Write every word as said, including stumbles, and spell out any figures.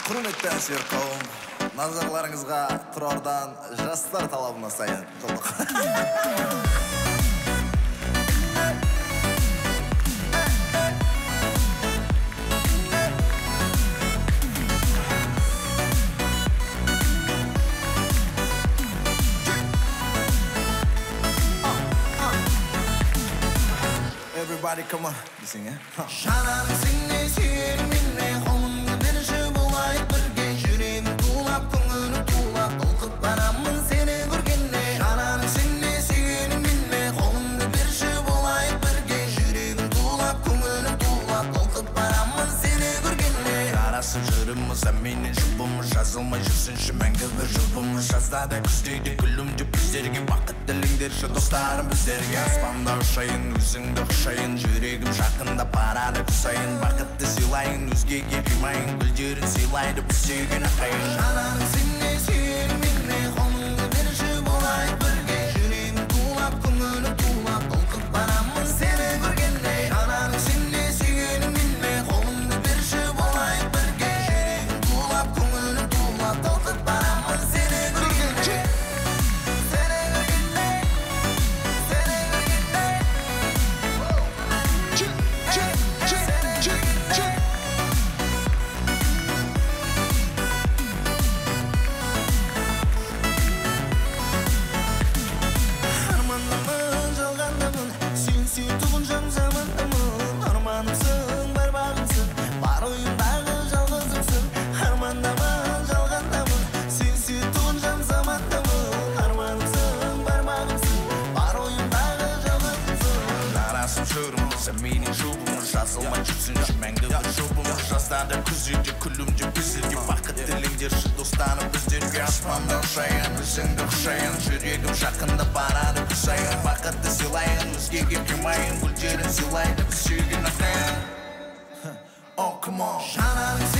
Құрметті әншілер қауым, назарларыңызға Тұрардан жастар талабына сайын қылдық. Everybody come on, you sing it. Şanan seni sevminle kolumda bir şey bulayıp birge yüreğim tuğlap ko'nglim tuğlap толқып барамын seni көргенде Şanan seni sevminle kolumda bir şey bulayıp birge yüreğim tuğlap ko'nglim tuğlap толқып барамын seni көргенде Қарасып жүрмін сен менің жұбымыз жазылмай жүрсінші мәңгі бір жұбымыз жазда да күздейді күлімді біздерге бақыт тіліңдерші достарым біздерге аспанда ұшайын өзіңді құшайын жүрегім жақында барады күн сайын бақытты сыйлайын өзгеге қимайын гүлдерін сыйлайды біз сүйген ақайын Şanan seni sevminle kolumda bir şey bulayıp birge yüreğim tuğlap ko'nglim tuğlap толқып барамын seni көргенде Şanan seni sevminle kolumda bir şey bulayıp birge yüreğim tuğlap ko'nglim tuğlap толқып барамын seni көргенде Seni көргенде Seni көргенде Çık çık çık çık çık. Armandamın, жалғандамын Сен туған жан замандамын Арманымсың, бар бағымсың Бар ойымдағы жалғызымсың Армандамын, жалғандамын Сен туған жан замандамын Арманымсың, бар бағымсың Бар ойымдағы жалғызымсың Қарасып жүрмін сен менің жұбымыз жазылмай жүрсінші мәңгі бір жұбымыз жазда да күзде күлімде біздерге бақыт тіліңдерші достарым біздерге аспанда ұшайын өзіңді құшайын жүрегім жақында барады күн сайын бақытты сыйлайын өзгеге қимайын гүлдерін сыйлайды біз сүйген ақайын Oh come on Şanan